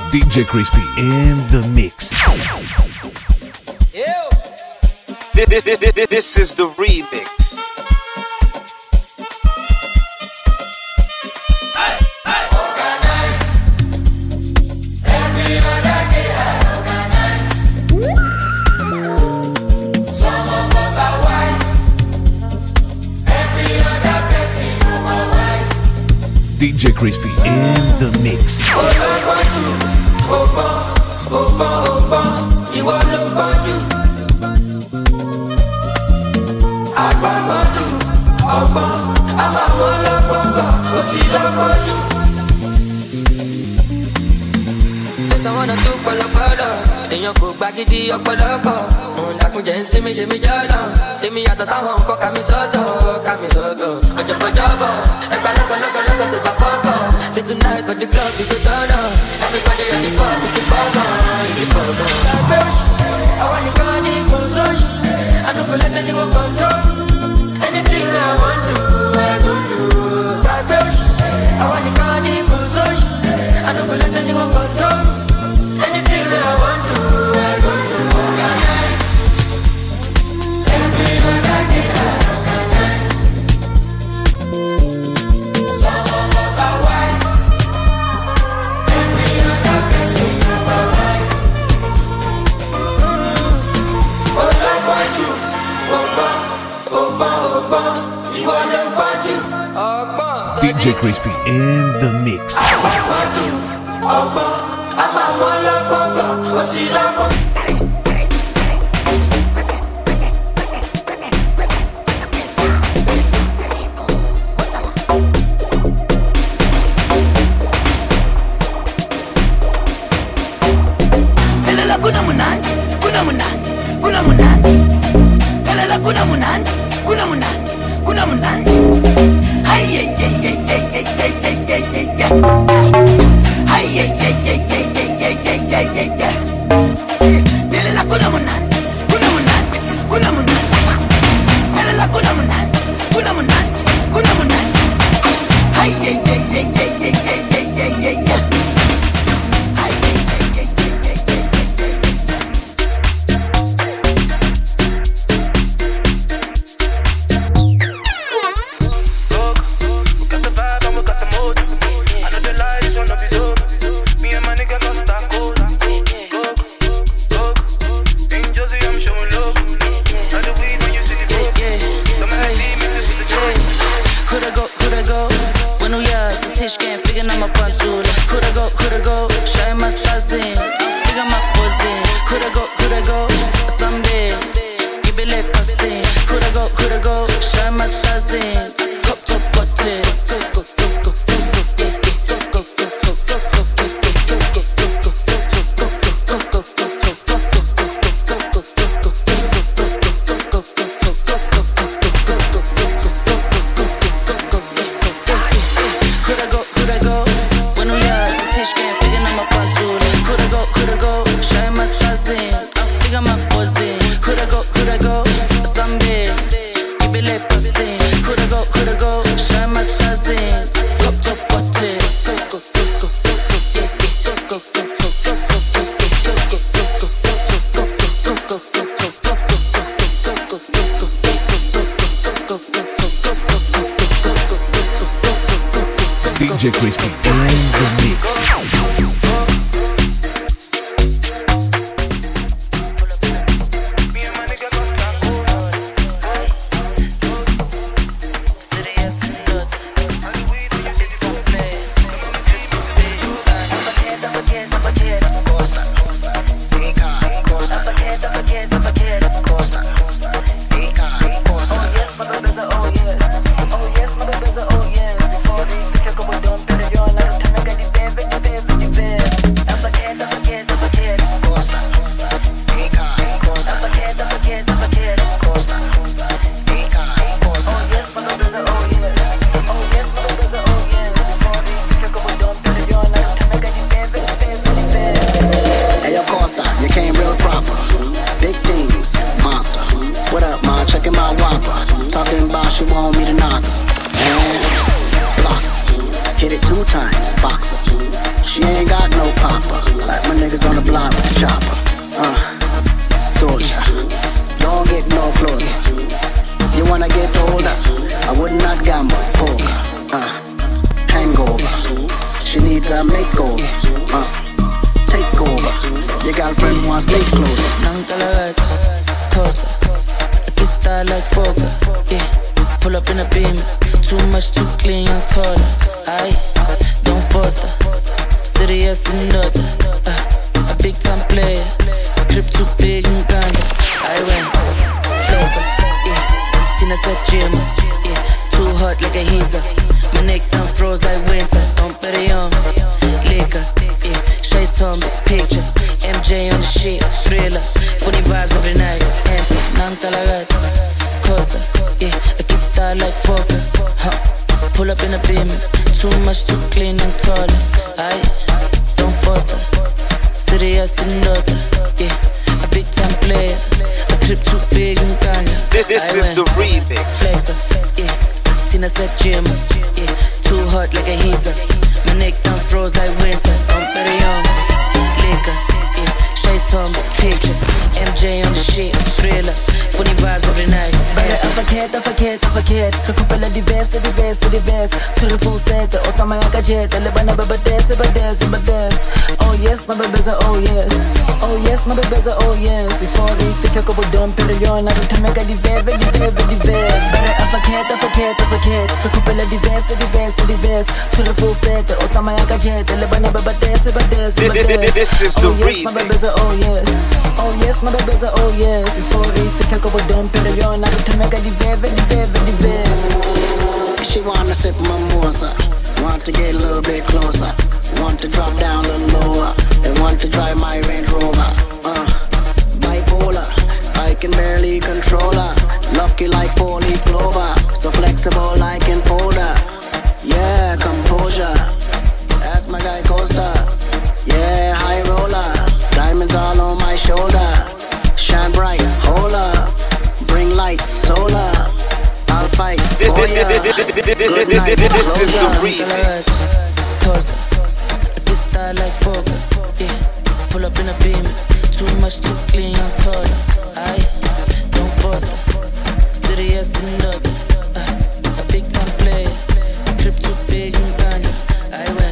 DJ Crispy in the mix. This is the remix. DJ Crispy in the mix. Someone to follow follow. Then you go back to your follow. Dákúnjẹ́ ń ṣe mí jọ́lọ̀. Tèmi yàtọ̀ sáwọn nǹkan kàmí sọ́dọ̀. Ọjọ́ bọ̀jọ́bọ̀. Ẹgbà lọ́kọ̀lọ́kọ̀ tó bá fọ́kọ̀. Say tonight on the club we go turn up. Everybody on the pub we keep fọ́kọ̀. I want you gone in console. I don't go let anyone control. Anything I want to, I go do. I want you gone in console. I don't go let anyone control. Anything I want to, I go do. Organize. Every other day I organize. Some of us are wise. Every other person supervise. Oba baju, oba, you are the baju. DJ Crispy in the mix. Oba, I'm a mala boga, osila. Kuna munandi. Ay ay ay ay ay ay ay ay ay. Ay ay ay ay ay ay ay ay ay. Nelela kuna munandi. Nelela kuna munandi. Ay ay ay ay ay ay ay ay ay. DJ Crispy in the mix. She want me to knock her and block her. Hit it 2 times, box her. She ain't got no pop. hopper. Like my niggas on the block with the chopper. Soldier, don't get no closer. You wanna get older? I would not gamble, poker. Hangover, she needs a makeover. Take over, your girlfriend wants to stay closer. Nang talaga, coaster. I kiss style like Fokker. Yeah, pull up in a beam. Too much, too clean, young taller. Aye, don't foster. Serious and daughter. A big time player. Crib too big and Uganda. I went closer. Yeah, Tina said gym. Yeah, too hot like a heater. My neck done froze like winter. Don't bet it on liquor. Yeah, Shay's on the picture. MJ on the shit, thriller. Funny vibes every night. Answer, nang talaga. Coaster. Yeah, I kiss style like Fokker. Pull up in a beam. Too much, too clean and taller. Aye, don't foster. Serious and daughter. Yeah, a big time player. A trip too big and Ghana. This is the remix. Flexer, yeah. Tina said gym, yeah. Too hot like a heater. My neck done froze like winter. I'm very young, liquor, yeah. Shay's on the picture. MJ on the shit, thriller. Funny vibes every night. Afakhet Recupera diverse To the full set The otama yaka jet Elebana baba dance Oh yes, my baby's a oh yes. Oh yes, my baby's a oh yes. If all the fish ko budon pero yon na to make a diver. Better afakhet Recupera diverse To the full set The otama yaka jet Elebana baba dance This is the remix. My baby's a oh yes. Oh yes, my baby's a oh yes. If all the fish ko budon pero yon na to make a diver. She wanna sip mimosa, want to get a little bit closer, want to drop down a little lower, and want to drive my Range Rover. Bipolar, I can barely control her. Lucky like 4-leaf clover, so flexible like in Polar. Yeah, composure, that's my guy Costa. Yeah, high roller, diamonds all on my shoulder. Shine bright, hold up, bring light, solar. I'll fight. This is the remix. Coaster, I kiss style like Fokker. Yeah, pull up in a beam. Too much, too clean, I'm taller. Aye, don't foster. Serious and daughter. A big time player. Trip too big and Ghana. I went.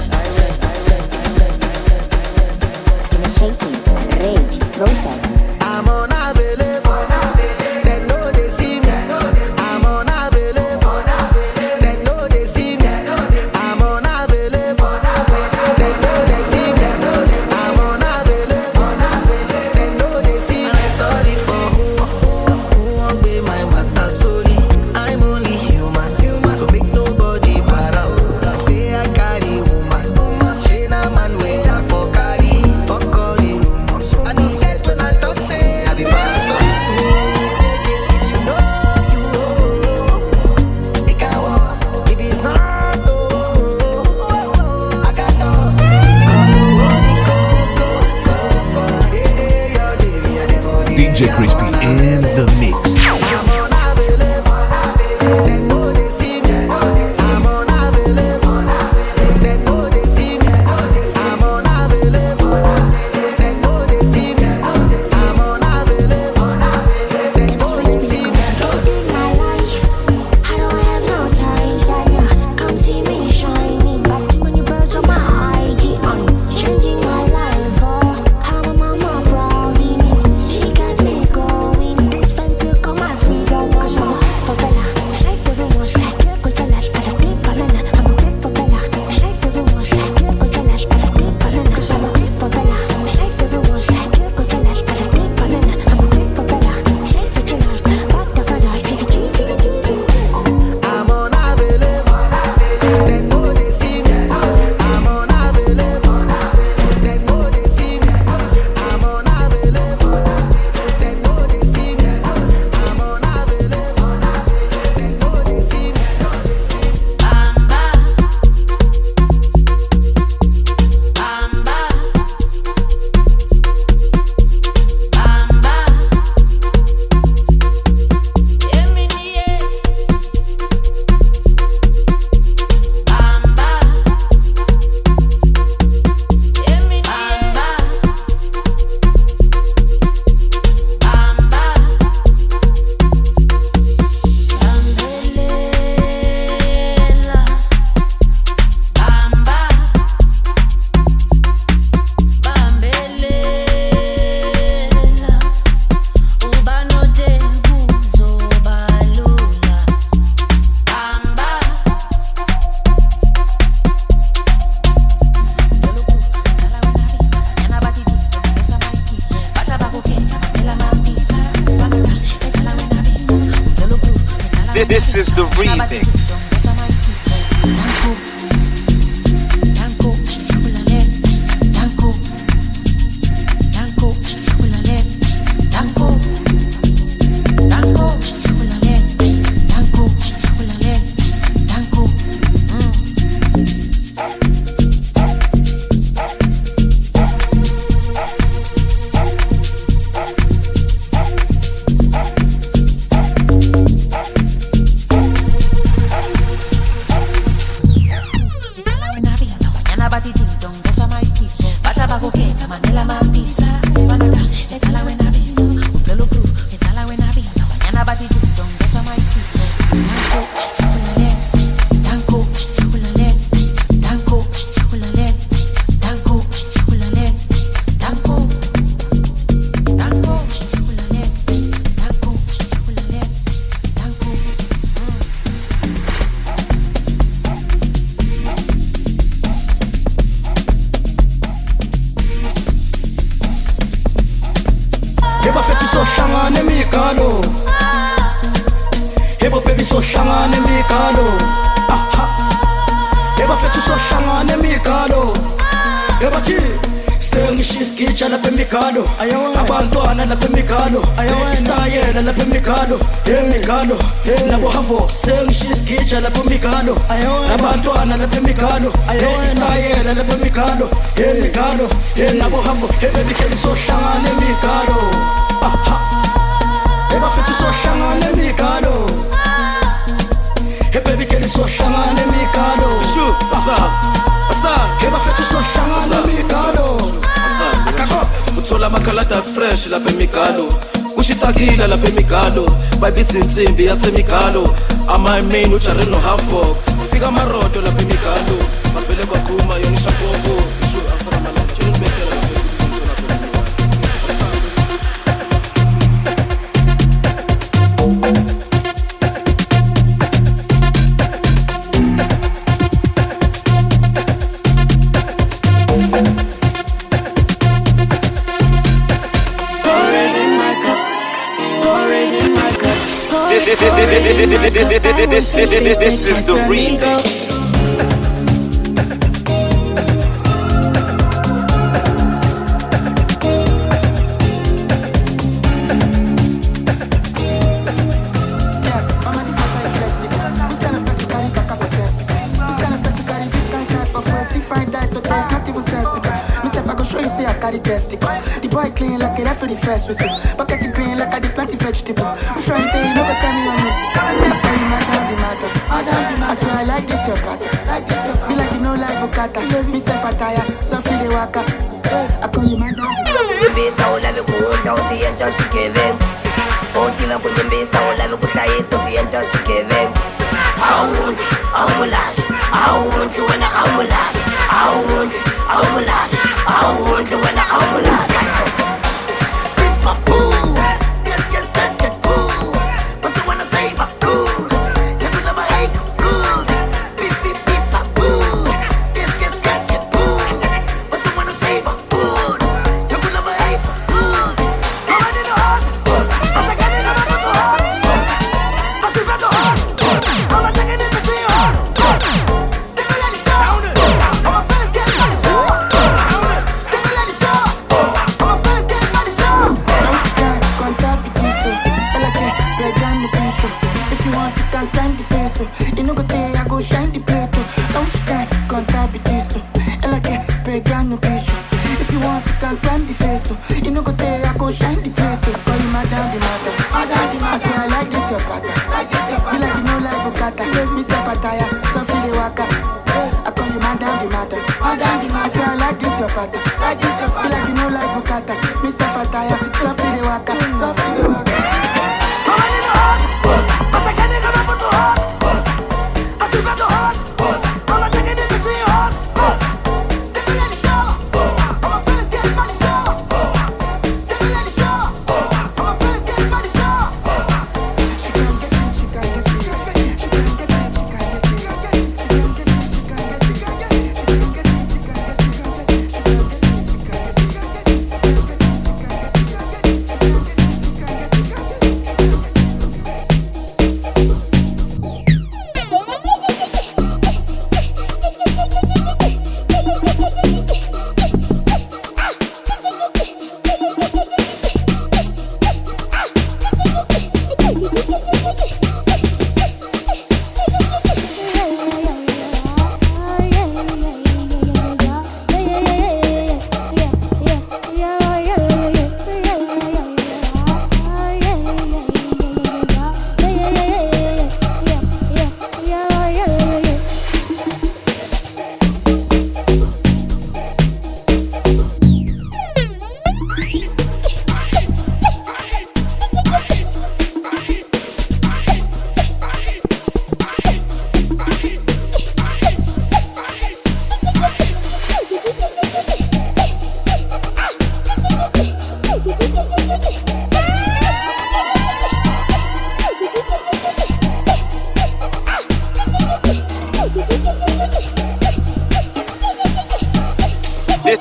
Initiating rage process. I'm unavailable. They know they see me. I'm unavailable. They know they see me. I'm unavailable. They know they see me. I'm unavailable. They know they see me. I'm sorry for who won't be my matter. Sorry, I'm only human. So make nobody para. Say I carry woman. She na man way I for carry. Fuck all the rumors. I need that when I talk say I be pastor. If you know, you know. It can walk. If it's not, I got all. DJ Crispy in the mix. I'm unavailable. They know they see me. I'm unavailable. They know they see me. I'm unavailable. They know they see me. I'm unavailable. They know they see me. In my life, I don't have no time, Shania. Come see me shining. Got too many birds on my IG. I'm changing my life. Oh, how my mama proud in me. She got me going. remix. Abantwana lapha emikalo istayela lapha emikalo emikalo nabo havo sengishizigija lapha emikalo abantwana lapha emikalo istayela lapha emikalo emikalo nabo havo ebebikeli sohlangana emikalo ebafethu sohlangana emikalo ebebikeli sohlangana emikalo ebafethu sohlangana emikalo uthola amakhalada fresh lapha emigalo kushithakila lapha emigalo bayibisa insimbi yasemigalo ama-main ujareno hafok ufika amarodo lapha emigalo bavele bakhuma yona ishapopo This is the remix. The boy clean like a referee first whistle. Bucket the green like I did plenty vegetable. I'm trying to tell you, no go tell me on me. I tell you, madam, the matter. I say I like this your pattern. Be like you know like Bukata. Me say Fataya, so feel the waka. I call you madam. Kumbisa ulave kuonja utienja shikeve. Otima kumbisa ulave kutayisa utienja shikeve. Aundi, aumulali. Aundi wena aumulali. Aundi, aumulali. Aundi wena aumulali.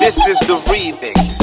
This is the remix.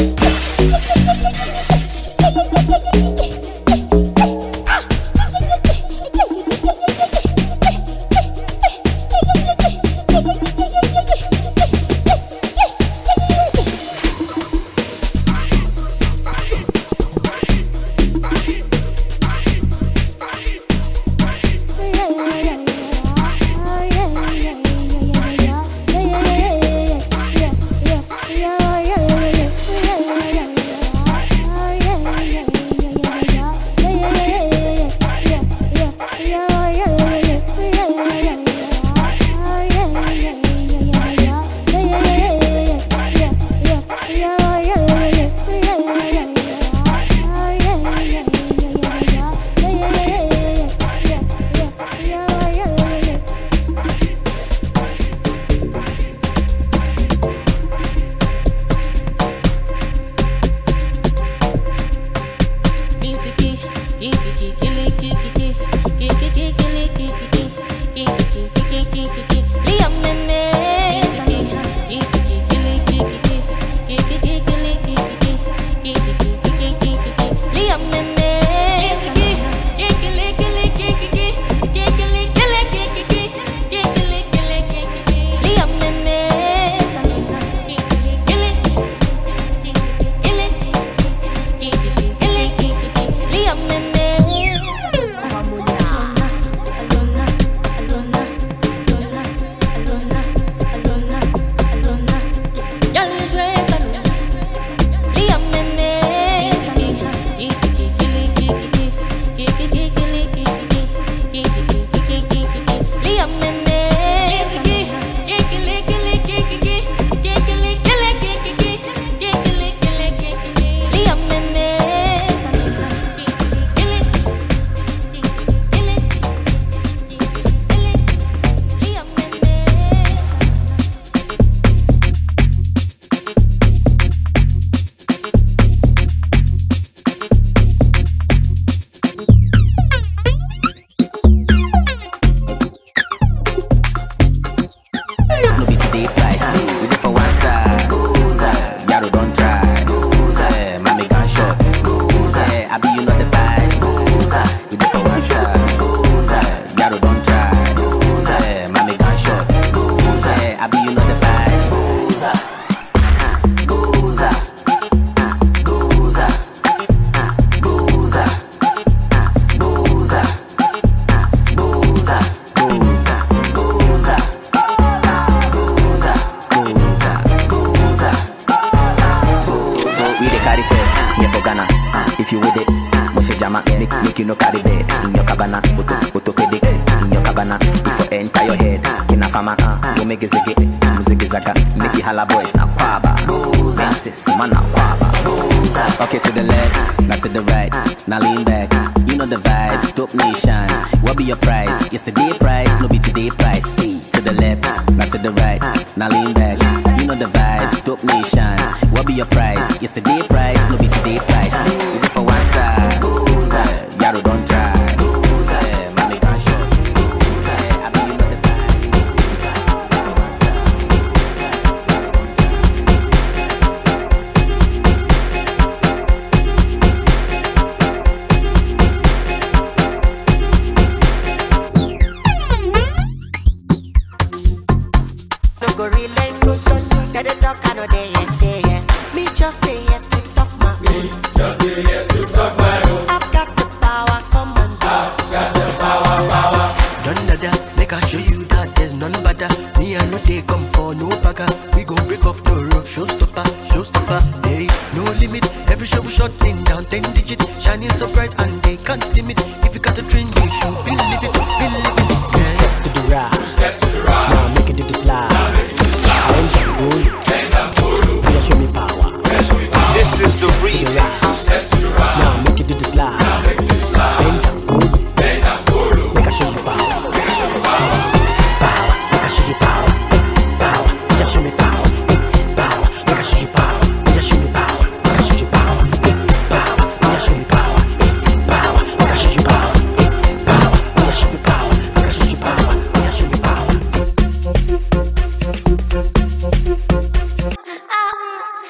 Make you no carry bed in your cabana, auto pedic in your cabana. If you enter your head, in a fama, you make it zaga, make it hala boys na kwaba. Ventis, man na kwaba. Okay, to the left, not to the right, now lean back. You know the vibes, dope nation. What be your price? Yesterday price, no be today price. Hey, to the left, not to the right, now lean back. You know the vibes, dope nation. What be your price? Yesterday price, no be today price. You go for one side, Yaro don't try. Mommy can't show. I mean you know the No go relent, get it talk, I know they yeah. Me just stay here to talk my own. I've got the power, come and do. I've got the power. None of that, make I show you that there's none better. Me and no take come for no bagger. We gon' break off the roof, showstopper. Hey, no limit. Every show we shut in down 10 digits, shining so bright and they can't limit. If you got a dream, you should believe it. Yeah. Step to the right. Now make it do the slide. Show me power. This is the remix. Step to the right. Now make it do the slide. Bend and go low. Make I show you power. Make I show you power. Make I show you power. Make I show me power. Make I show you power. Make I show me power. Make I show you power. Make I show me power. Make I show you power. Make I show me power. Make I show you power. Make I show me power.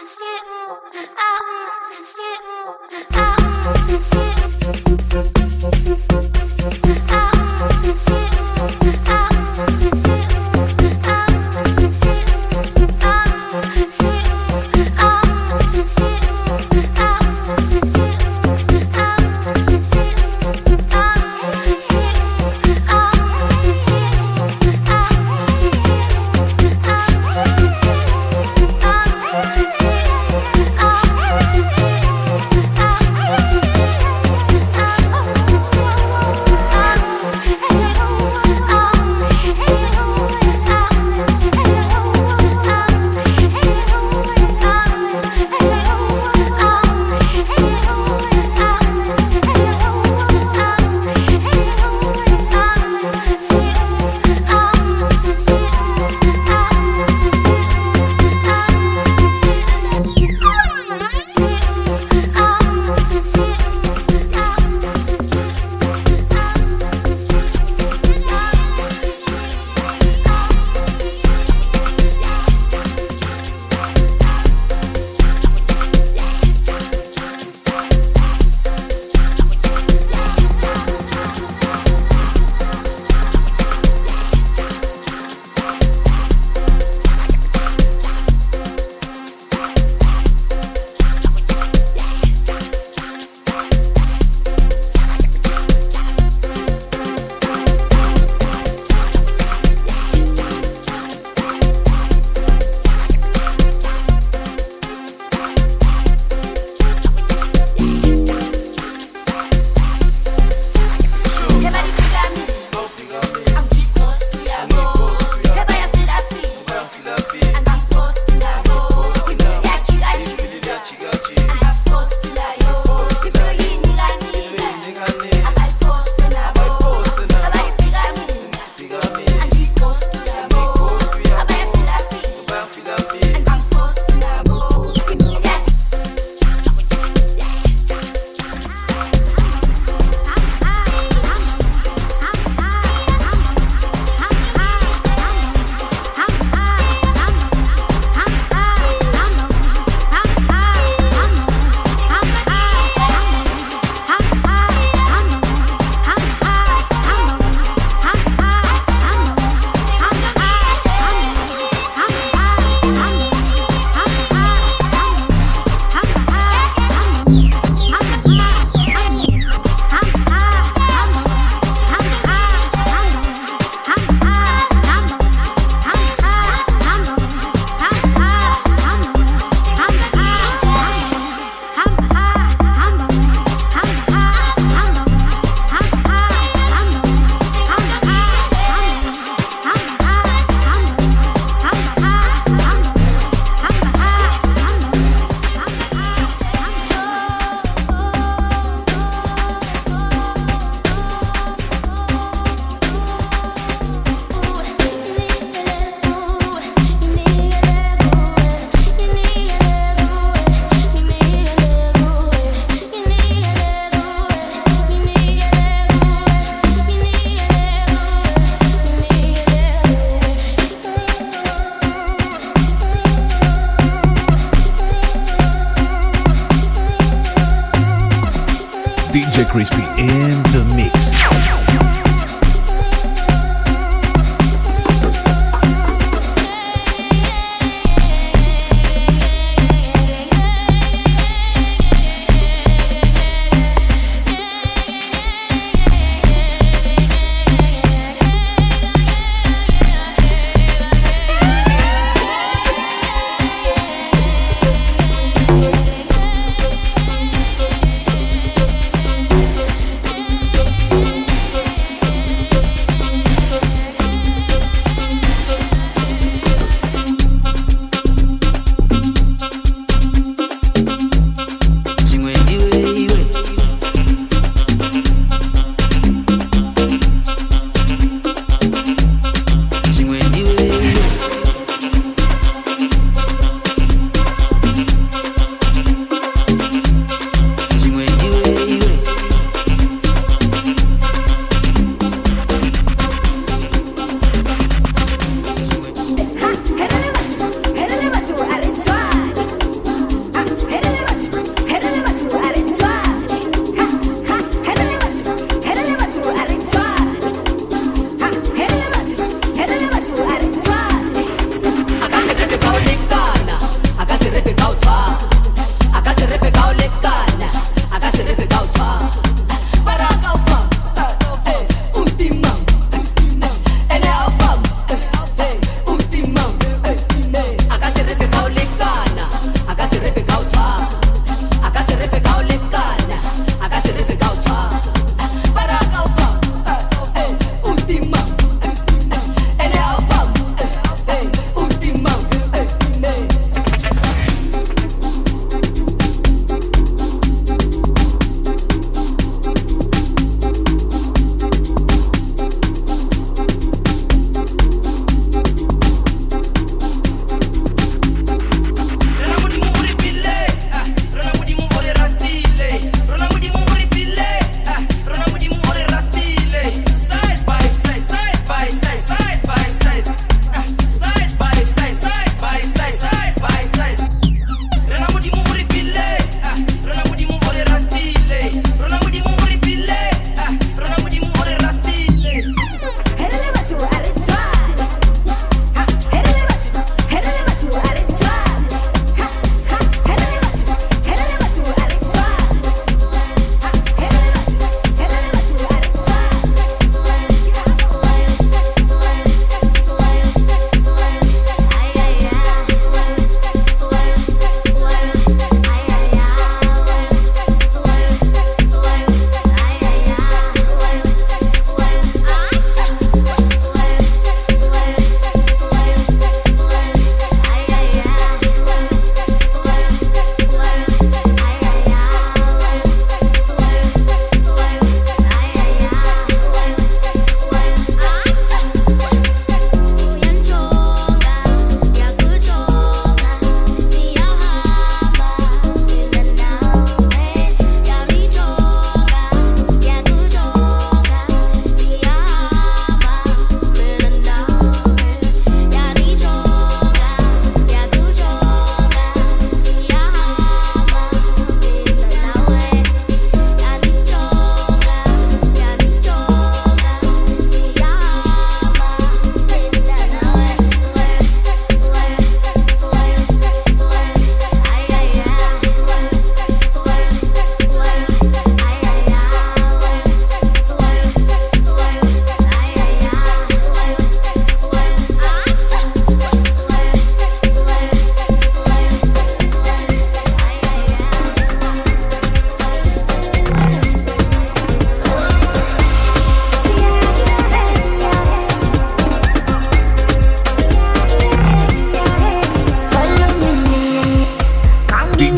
DJ Crispy in the mix.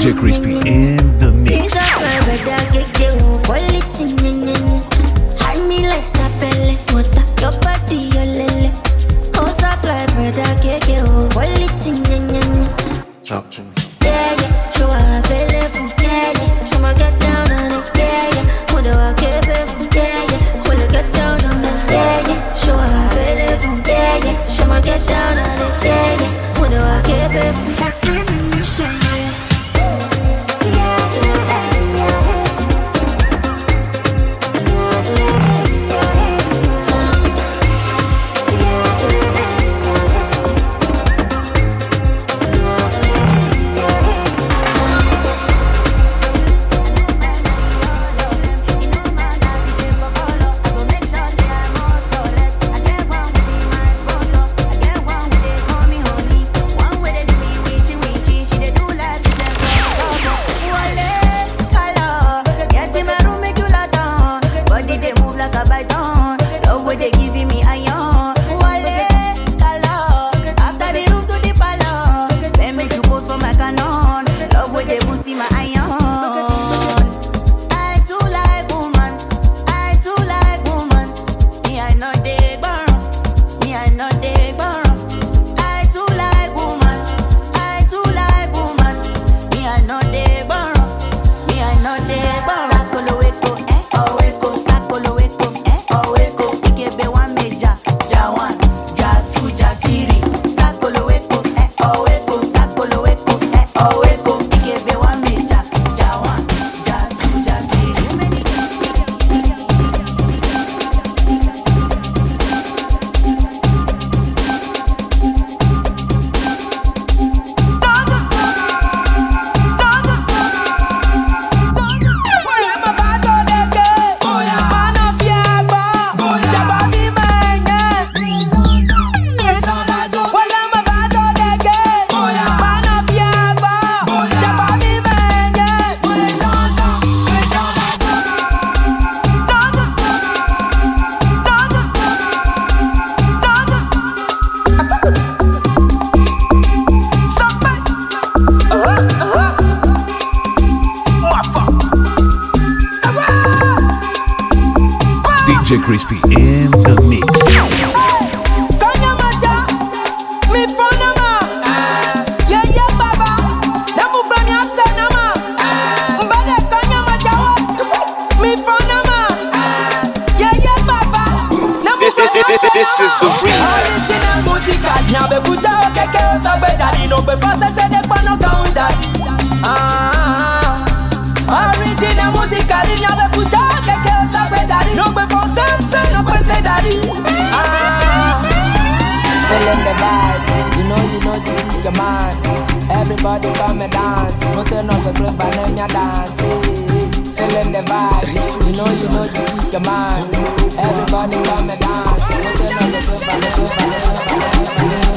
DJ Crispy in the mix. Me like sapele, water, your body, your lele. Oh, soft like bread, I get you. Quality, Talk to me. Yeah, yeah, show available. Yeah, yeah, show my get down on it. Yeah, yeah, what do I give it? Yeah, yeah, will I get down on it? Yeah, yeah, show available. Yeah, yeah, show my get down on it. Yeah, yeah, what do I give it? DJ Crispy in the mix. This is the original musical. Now be put out keke osagbe daddy. No be pass say they pan down daddy. Original musical. Now be put out keke osagbe daddy. No be pass say no be say daddy. Feeling the vibe, you know this is your man. Everybody come and dance. No turn up the club and name your dance. Feeling the vibe, you know this is your man. Everybody come and dance. No turn up the club and name your dance.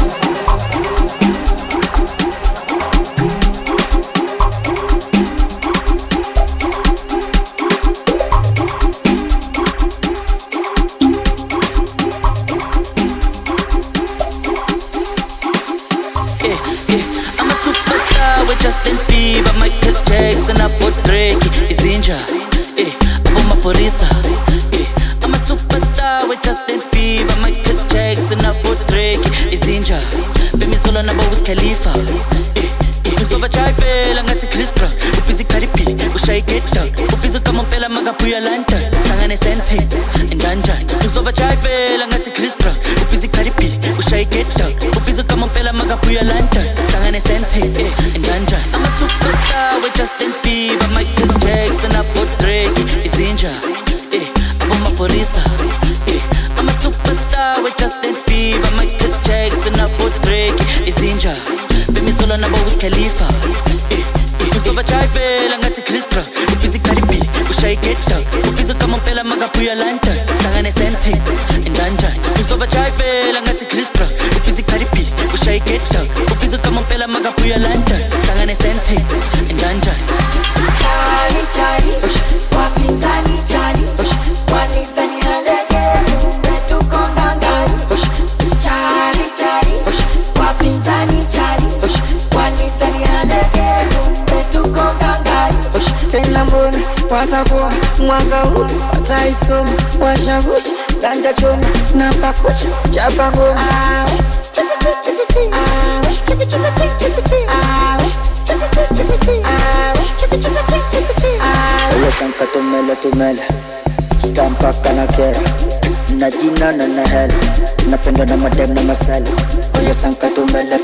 Justin Bieber, Michael Jackson, hapo Drake, Izinja, hapo maporisa. I'm a superstar with Justin Bieber, Michael Jackson, hapo Drake, Izinja. Bemi solo na Wiz Khalifa. Msoba chaife langati Chris Brown, ubizi karipi, ushai get down, ubizi kama mpela magapuya lanta, tangane senti, njanja. Msoba chaife langati Chris Brown, ubizi karipi, ushai get down, ubizi kama mpela magapuya lanta, tangane senti, njanja. I'm a superstar with Justin Bieber, Michael Jackson, hapo Drake, Izinja, hapo maporisa. I'm a superstar with Justin Bieber, Michael Jackson, hapo Drake, Izinja. Bemi solo na Wiz Khalifa. Msoba chaife langati Chris Brown, ubizi karibi, ushai get down, ubizi kama mpela magapuya lanta, tangane senti, njanja. Msoba chaife langati Chris Brown, ubizi karibi, ushai get down, ubizi kama mpela magapuya lanta, tangane senti, njanja. Chali chali, wapinzani chali, walizani halege, betu kongangani. Chali chali, wapinzani chali, walizani halege, betu tena mbona watakoma mwaka huu wataisoma washagushi ganja choma na pakucha chapa ngoma Oya sanka tumele stampa kana kera na jina na na hela napenda na madem na masali Oya sanka tumele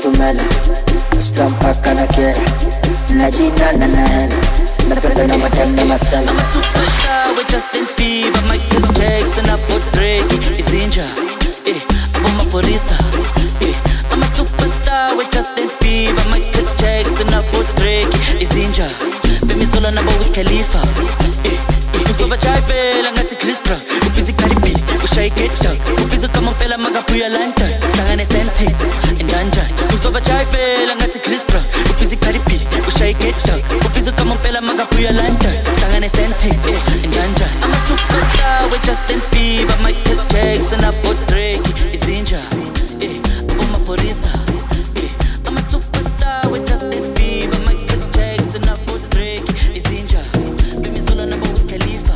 stampa kana kera na jina na na hela napenda na madem na masali I'm a superstar with Justin Bieber, Michael Jackson, hapo Drake, Izinja, hapo Maporisa, I'm a superstar with Justin Bieber, Michael Jackson, hapo Drake, Izinja, Bemi Sola na Wiz Khalifa, Msoba chaife ngathi Chris Brown, ubhizi Cardi B, ushayiketa, ubhizi kama mpela magabuya lanta, sangane senti, njanja, Msoba chaife ngathi Chris Brown, ubhizi Cardi B, ushayiketa, ubhizi kama mpela magabuya lanta, sangane senti, njanja. I'm a superstar with Justin Bieber, Michael Jackson, hapo Drake, Izinja, hapo Maporisa. I'm a superstar with Justin Bieber, Michael Jackson, hapo Drake, Izinja, Bemi Sola na Wiz Khalifa.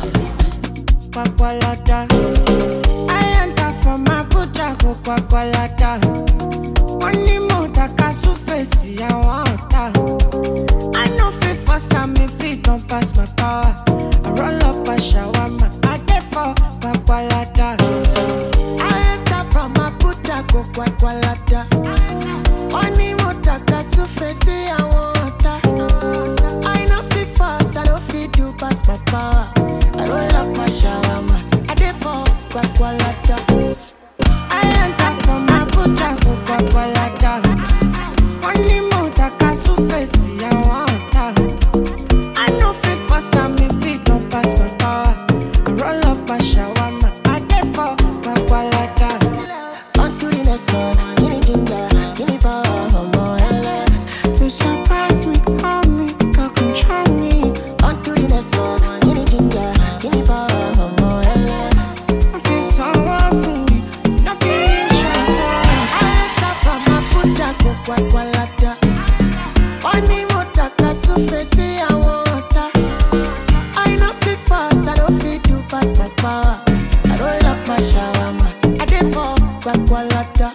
Kwakwalata, I enter from Abuja go Kwakwalata. Money motor kasu face ya wanta. I know fit for some if it don't pass my power. I roll up a shawarma, I dey for Kwakwalata. I enter from Abuja go Kwakwalata. Money motor kasu face ya wanta. I know fit fast, I don't fit do pass my power. I roll up my shawarma, I dey for Kwakwalata. I enter from Abuja go Kwakwalata. Money motor kasu face ya wanta. I know fit for some if it don't pass my power. I roll up my shawarma, I dey for Kwakwalata. Onto the next one, give me ginger, give me power, mama, hella. You surprise me, hold me, can't control me. Onto the next one, give me ginger, give me power, mama, hella. Until someone for me, not being sure. I enter from Abuja go Kwakwalata. Money motor kasu face ya wanta. I know fit fast, I don't fit do pass my power. I roll up my shawarma, I dey for Kwakwalata.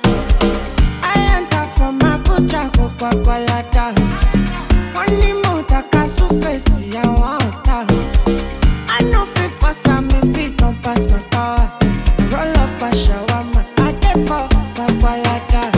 I enter from Abuja go Kwakwalata. Money motor kasu face ya wanta. I know fit for some if it don't pass my power. I roll up a shawarma, I dey for Kwakwalata.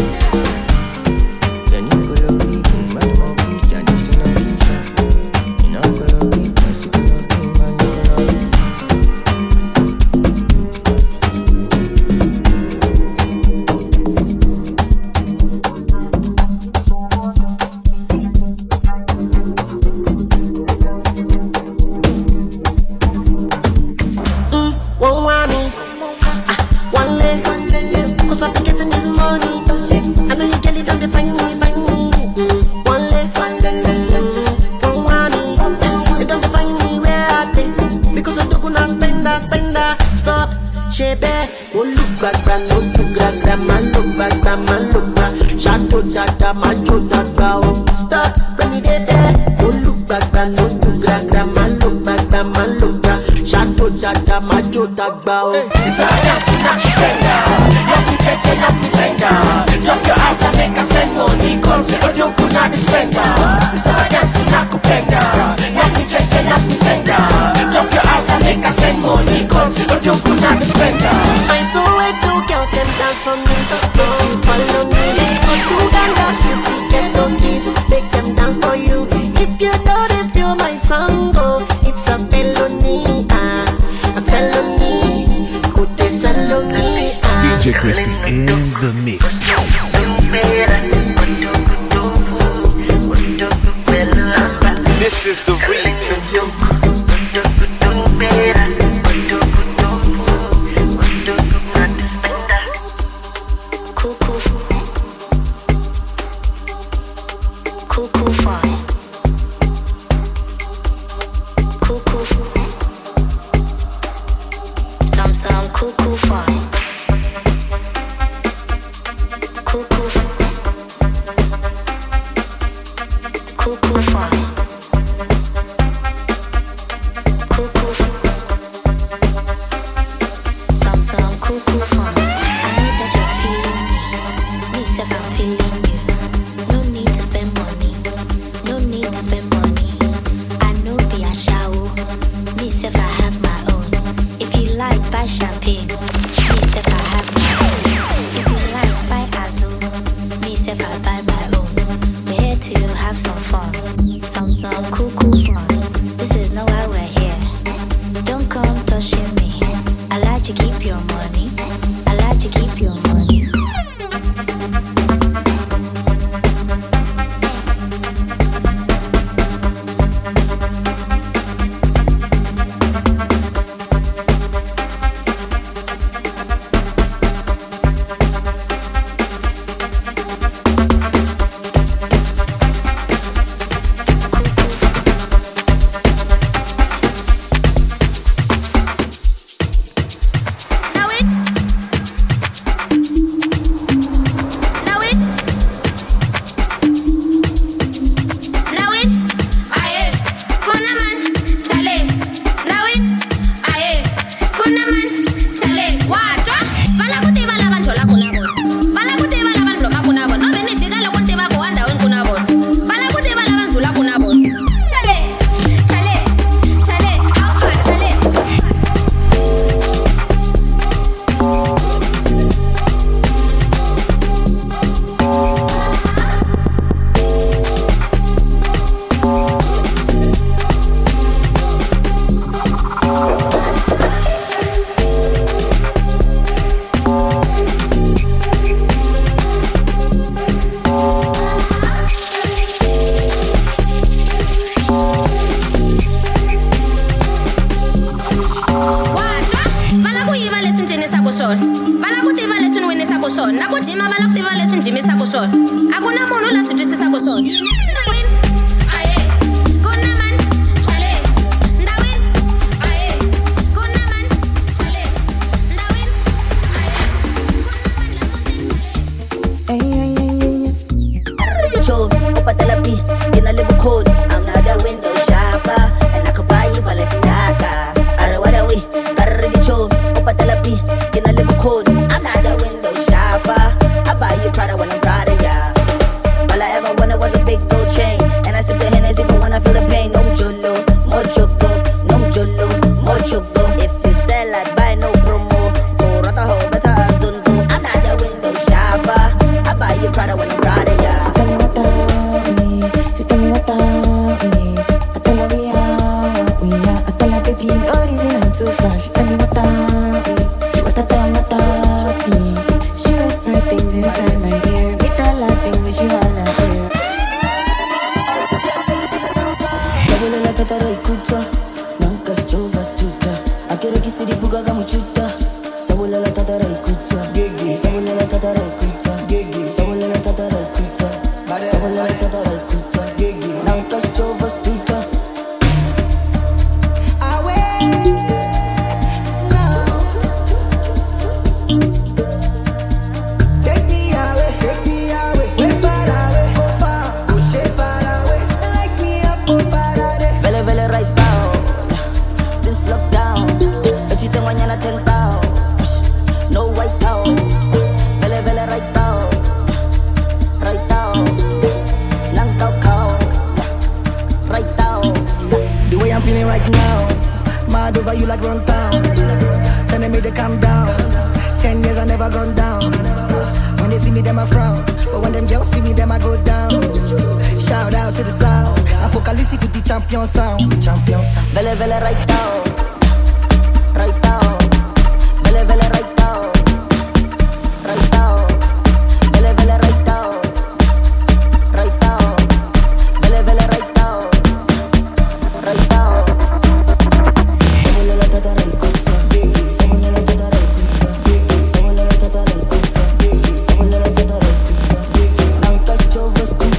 Won't want me, one leg, cause I be getting this money. I know you get it, don't define me, one leg, won't want me, you don't define me where I be, because I don't gonna spender, stop, shebe, oh look back, no to grab, man look back, shadow dada, macho dada, oh stop, bring it there, oh look back, no to grab, man look back, shadow dada, macho dada, oh. It's a dance to not surrender. Let me check me sender. Drop your eyes and make us send money, cause the audio could not be spender. It's a dance to not kupenda. Let me check me sender. Drop your eyes and make us send money, cause the audio could not be spender. I saw it, two girls, them dance for me, so don't follow me. Go to Uganda, you see, get those keys, make them dance for you. If you don't feel my song, oh, it's a felony, a felony, could they sell me? DJ Crispy in the mix. This is the remix. fun. Some cool fun. This is no why we're here. Don't come touching me. I like to keep your money. I like to keep your money.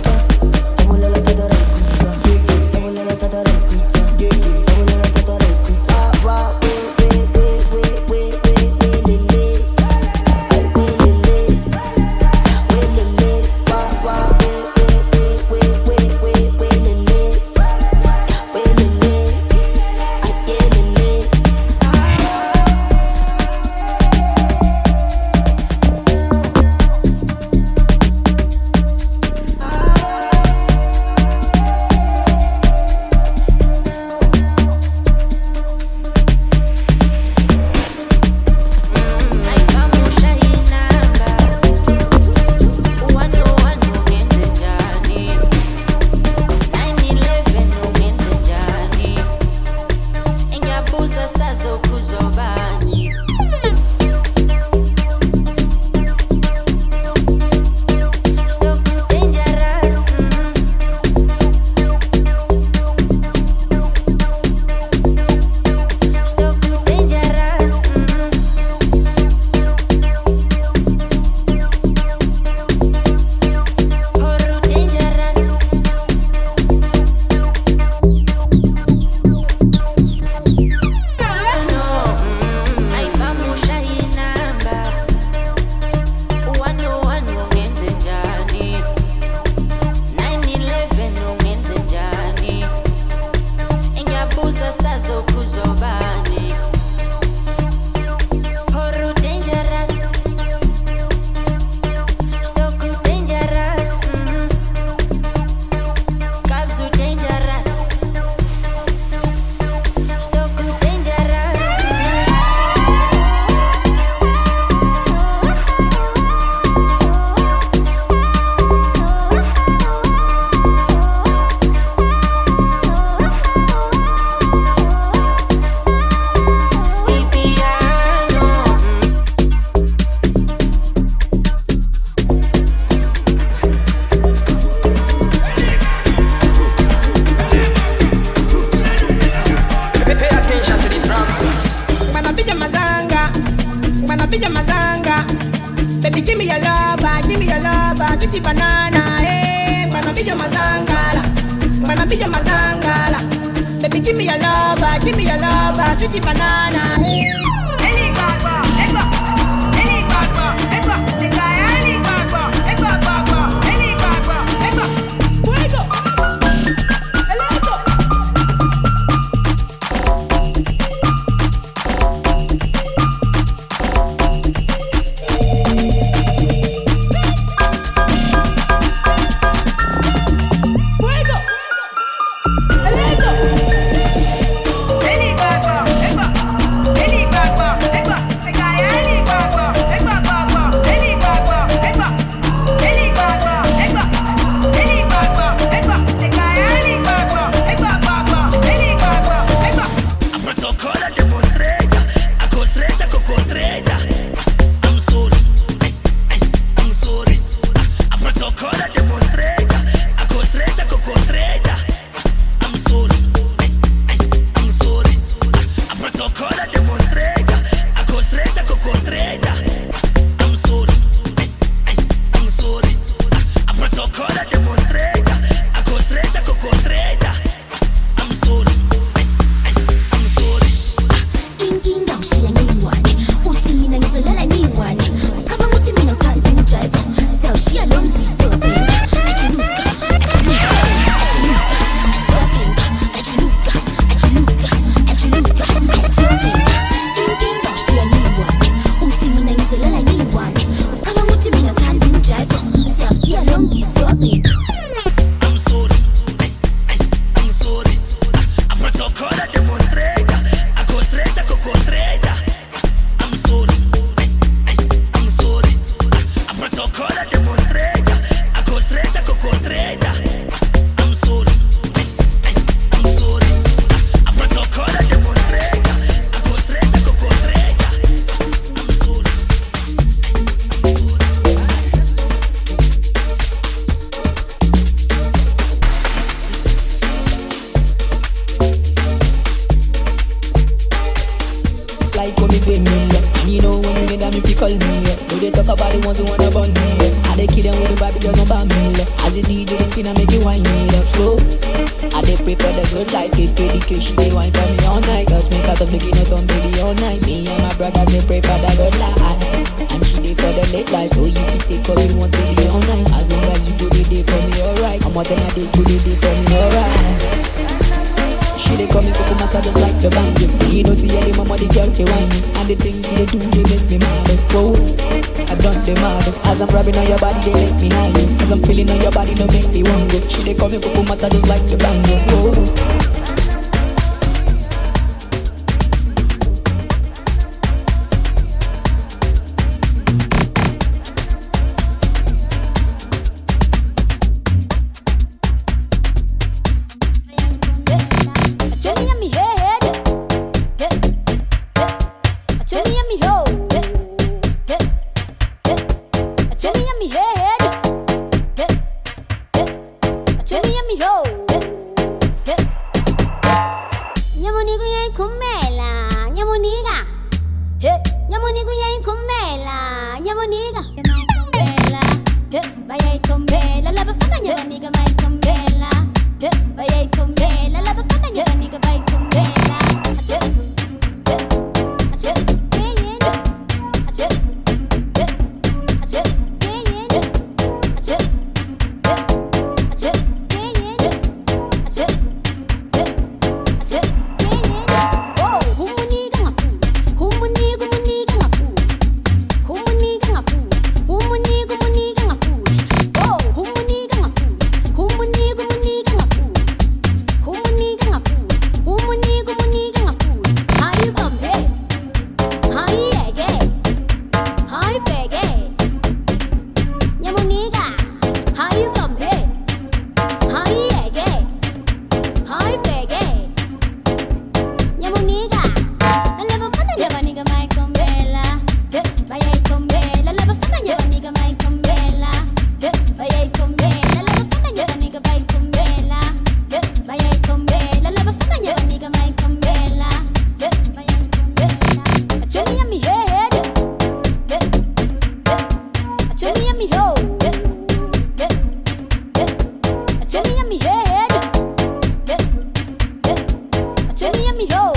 Tata sweetie banana, eh. Manabija mazangala, manabija mazangala. Baby, give me your lover, sweetie banana, eh. Jenny and me head. Jenny and me ho.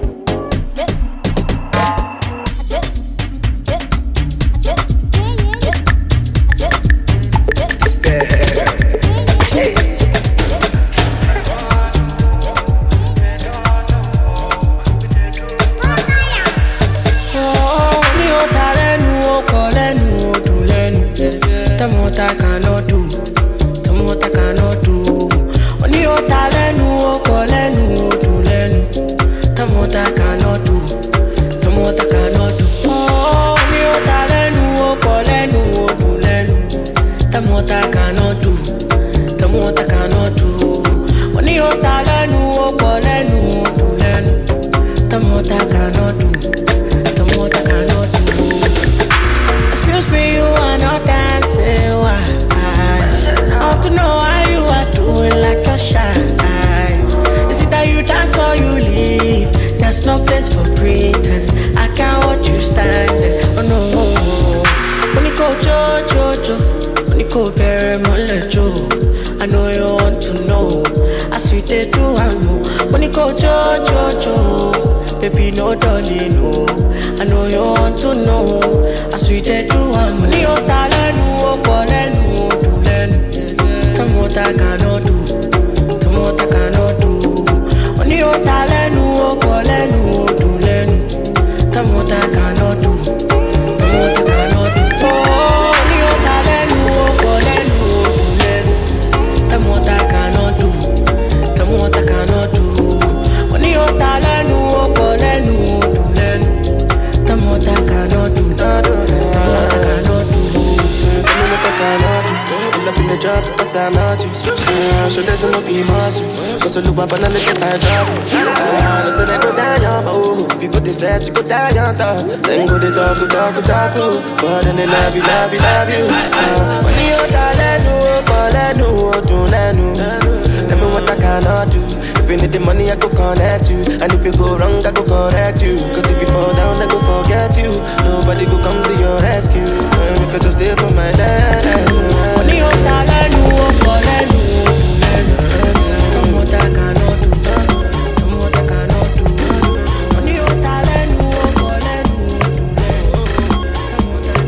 Excuse me, you are not dancing. Why? I want to know why you are doing like you're shy. Is it that you dance or you leave? There's no place for pretense. I can't watch you stand. Oh no. When you go jo, when you go very much I know you want to know. I sweet they do I know. When you go jo, baby no darling no. I know you want to know. I sweet they do I know. When you talenu, polenu, tulenu. Tell me what I cannot do. Tell me what I cannot do. When you talenu, polenu, tulenu. Tell me what I cannot do. Tell me what I cannot do. Oh, when you talenu, polenu, tulenu. Tell me what I cannot do. Tell me what I cannot do. When you talenu, polenu, tulenu. Tell me what I cannot do. Tell me what I cannot do. So tell me what I cannot do. Pull up in the job because I'm not you. So there's no be muscle. Cause I look up and I look at myself. I know so they go down your bow. If you go to stress, you go down your top. Then go to talk. But then they love you. When you talenu, tulenu. Tell me what I cannot do. If you need the money, I go connect you. And if you go wrong, I go correct you. Cause if you fall down, I go forget you. Nobody go come to your rescue. And we could just stay for my dad. Money on talenu, polenu, tulenu. Come what I cannot do. Come what I cannot do. Money on talenu, polenu, tulenu. Come what I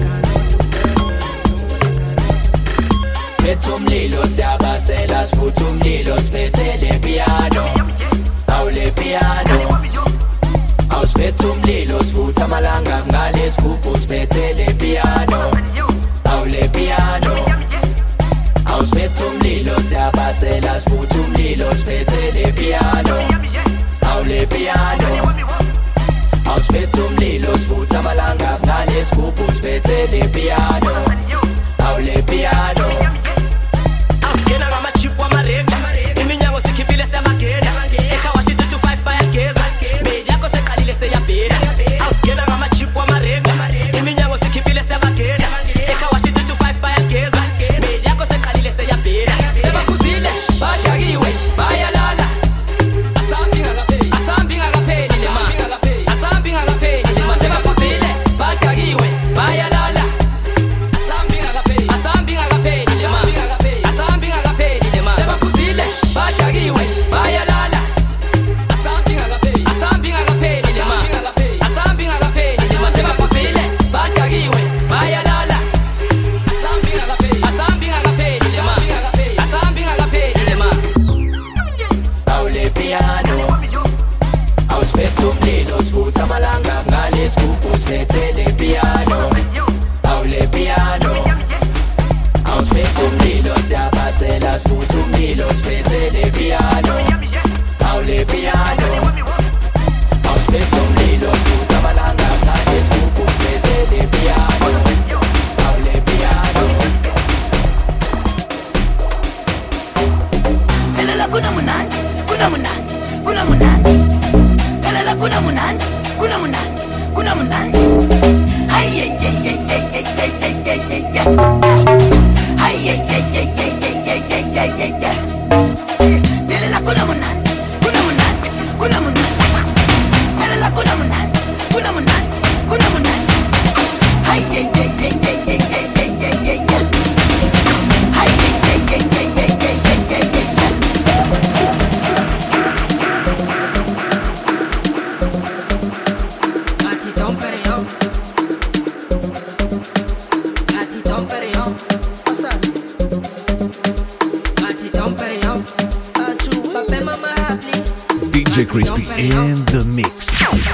cannot do. Metum lilos yabaselas futum lilos pete le piano. Au le piano. Aus petum lilos futa malanga ngales kupus pete le piano. Au le piano. Aus petum lilos yabaselas futum lilos pete le piano. Au le piano. Aus petum lilos futa malanga ngales kupus pete le piano. Au le piano. Askena gama chipwa marega iminyango sikibile semakena ekawashi 225 bayageza media ko sekalile seyabhena askena gama chipwa marega iminyango sikibile semakena ekawashi 225 bayageza media ko sekalile seyabhena sebakhuzile badakiwe bayalala asambi ngakapheli lema sebakhuzile badakiwe bayalala asambi ngakapheli lema sebakhuzile badakiwe bayalala asambi ngakapheli lema sebakhuzile badakiwe bayalala asambi ngakapheli lema awule piano awusphethe umlilo sifutha amalanga ngalesigubu siphethe le piano awule piano awusphethe umlilo siyabasela sifutha umlilo siphethe le piano awule piano awusphethe umlilo sifutha amalanga ngalesigubu siphethe le piano awule piano. Pelela kuna munandi, kuna munandi, kuna munandi. Pelela kuna munandi, kuna munandi, kuna munandi. Hey yeah yeah yeah yeah yeah yeah yeah yeah yeah. Hey yeah yeah yeah yeah yeah yeah yeah yeah yeah. Pelela kuna munandi, kuna munandi, kuna munandi. Pelela kuna munandi, kuna munandi, kuna munandi. Hey yeah yeah yeah yeah yeah yeah yeah yeah yeah. Hey yeah yeah yeah yeah yeah yeah yeah yeah. DJ Crispy in the mix.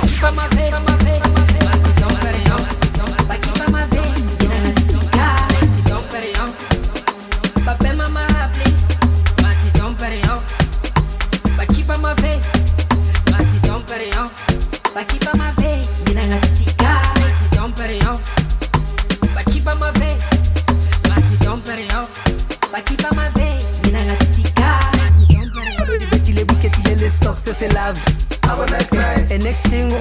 And next thing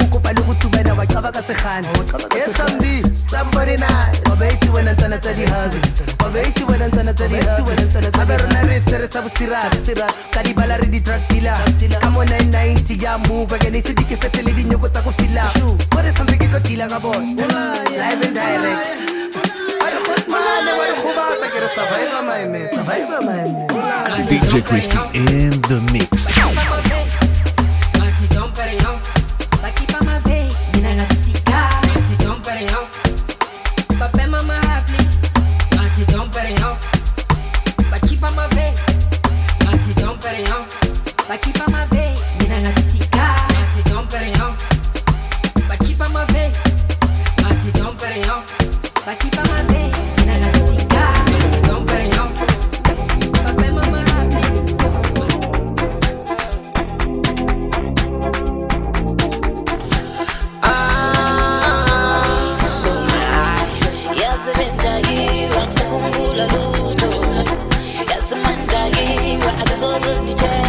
somebody nice. When I'm trying to tell you how when I'm trying to tell you how Kadibala ready truck dealer. Come on 990 ya move again. They said you can feel living your go fila. What is something you got killer about? Live and direct. DJ Crispy in the mix. Yes, Mandagi, I go to the